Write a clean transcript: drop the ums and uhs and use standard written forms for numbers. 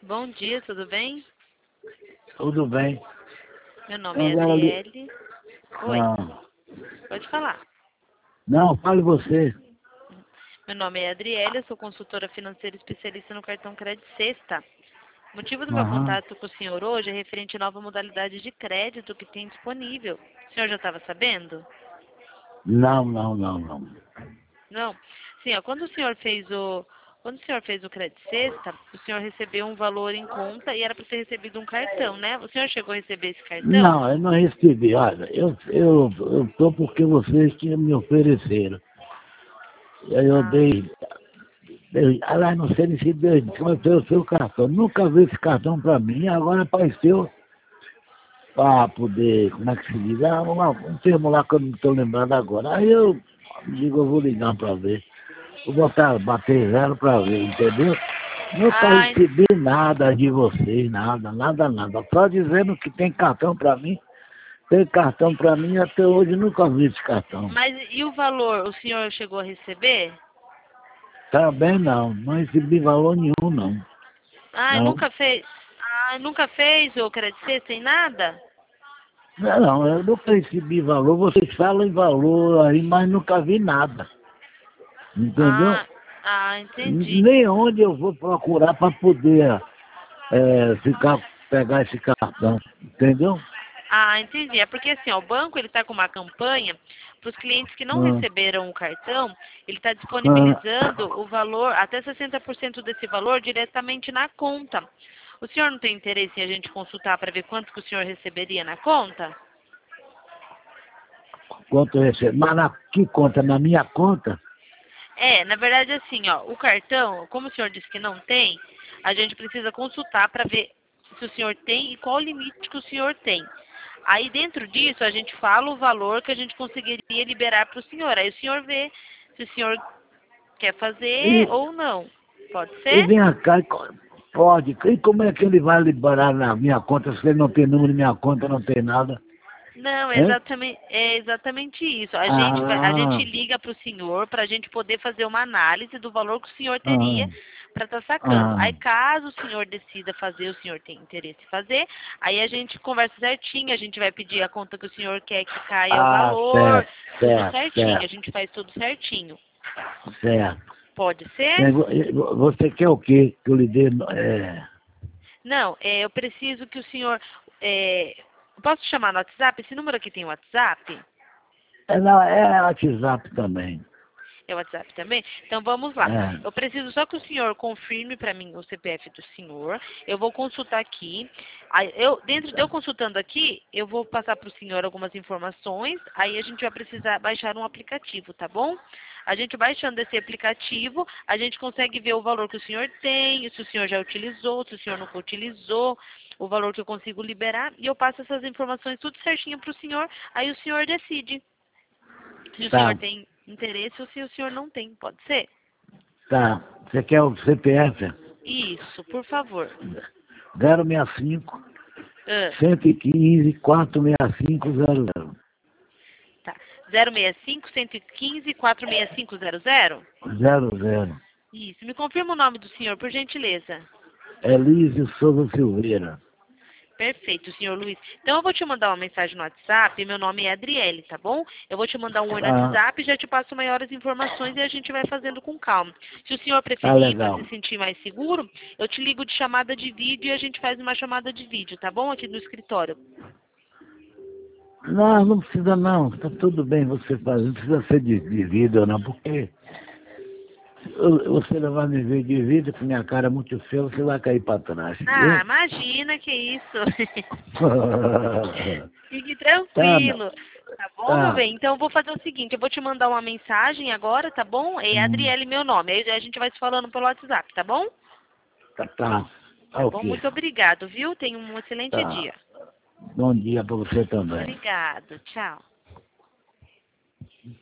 Bom dia, tudo bem? Tudo bem. Meu nome é Agora Adriele. Oi, Ah, pode falar. não, fale você. Meu nome é Adriele, eu sou consultora financeira especialista no cartão Crédito Sexta. O motivo do meu Aham. contato com o senhor hoje é referente à nova modalidade de crédito que tem disponível. O senhor já estava sabendo? Não, não, não, não. Não. Sim, ó, quando o senhor fez o Crédito Sexta, o senhor recebeu um valor em conta e era para ter recebido um cartão, né? O senhor chegou a receber esse cartão? Não, eu não recebi. Olha, eu tô porque vocês que me ofereceram. E aí eu Ah, aliás, não sei nem se deu, mas foi o seu cartão. Nunca vi esse cartão para mim, agora apareceu para poder, como é que se diz? Um termo lá que eu não estou lembrando agora. Aí eu digo, eu vou ligar para ver. Vou bater zero para ver, entendeu? Nunca ah, recebi nada de vocês, nada, nada, nada. Só dizendo que tem cartão para mim, tem cartão para mim, até hoje nunca vi esse cartão. mas e o valor? O senhor chegou a receber? Também não, não recebi valor nenhum, não. Ah, Não, nunca fez. Ah, nunca fez o Crédito Sexta sem nada? não, não, eu nunca recebi valor, vocês falam em valor aí, mas nunca vi nada, entendeu? Entendi. Nem onde eu vou procurar para poder pegar esse cartão, entendeu? Ah, entendi. É porque assim, ó, o banco ele está com uma campanha para os clientes que não Ah, receberam o cartão, ele está ah, disponibilizando o valor, até 60% desse valor diretamente na conta. O senhor não tem interesse em a gente consultar para ver quanto que o senhor receberia na conta? quanto eu recebo? Mas que conta? Na minha conta? É, na verdade, assim, ó, o cartão, como o senhor disse que não tem, a gente precisa consultar para ver se o senhor tem e qual o limite que o senhor tem. Aí, dentro disso, a gente fala o valor que a gente conseguiria liberar para o senhor. Aí o senhor vê se o senhor quer fazer E, ou não. Pode e ser? vem cá, pode. E como é que ele vai liberar na minha conta se ele não tem número de minha conta, não tem nada? Não, Hein? é exatamente isso. A gente Ah, liga para o senhor para a gente poder fazer uma análise do valor que o senhor ah, teria para estar sacando. ah, Aí, caso o senhor decida fazer, o senhor tem interesse em fazer, aí a gente conversa certinho, a gente vai pedir a conta que o senhor quer que caia o valor, certo, tudo certo, certinho, a certo, gente faz tudo certinho. certo. Pode ser? Bem, você quer o quê? Que eu lhe dê? Não, eu preciso que o senhor. Posso chamar no WhatsApp? Esse número aqui tem WhatsApp? Não, é WhatsApp também. É o WhatsApp também? Então vamos lá. É, Eu preciso só que o senhor confirme para mim o CPF do senhor. Eu vou consultar aqui. Aí dentro de eu consultando aqui, eu vou passar para o senhor algumas informações. Aí a gente vai precisar baixar um aplicativo, tá bom? A gente baixando esse aplicativo, a gente consegue ver o valor que o senhor tem, se o senhor já utilizou, se o senhor nunca utilizou, o valor que eu consigo liberar. E eu passo essas informações tudo certinho para o senhor. Aí o senhor decide se o senhor tá, tem interesse ou se o senhor não tem, pode ser? tá. Você quer o CPF? Isso, por favor. 065 Ah, 115 46500. tá. 065-115-46500? 00. Isso. Me confirma o nome do senhor, por gentileza. Elísio Souza Silveira. Perfeito, senhor Luiz. Então eu vou te mandar uma mensagem no WhatsApp. Meu nome é Adriele, tá bom? Eu vou te mandar um oi no Ah, WhatsApp, já te passo maiores informações e a gente vai fazendo com calma. Se o senhor tá preferir, para legal. se sentir mais seguro, eu te ligo de chamada de vídeo e a gente faz uma chamada de vídeo, tá bom? Aqui no escritório. Não, não precisa não. Tá tudo bem você fazer. Não precisa ser de vídeo não, porque você levar me ver de vídeo com minha cara muito feia, você vai cair para trás, Ah, viu? imagina que isso. Fique Tá, não. tranquilo. Tá bom, meu Tá. bem? Então eu vou fazer o seguinte, eu vou te mandar uma mensagem agora, tá bom? É Hum, Adriele meu nome. Aí a gente vai se falando pelo WhatsApp, tá bom? tá. Tá bom? Ok. Muito obrigado, viu? Tenha um excelente Tá. dia. Bom dia para você também. Obrigado. Tchau.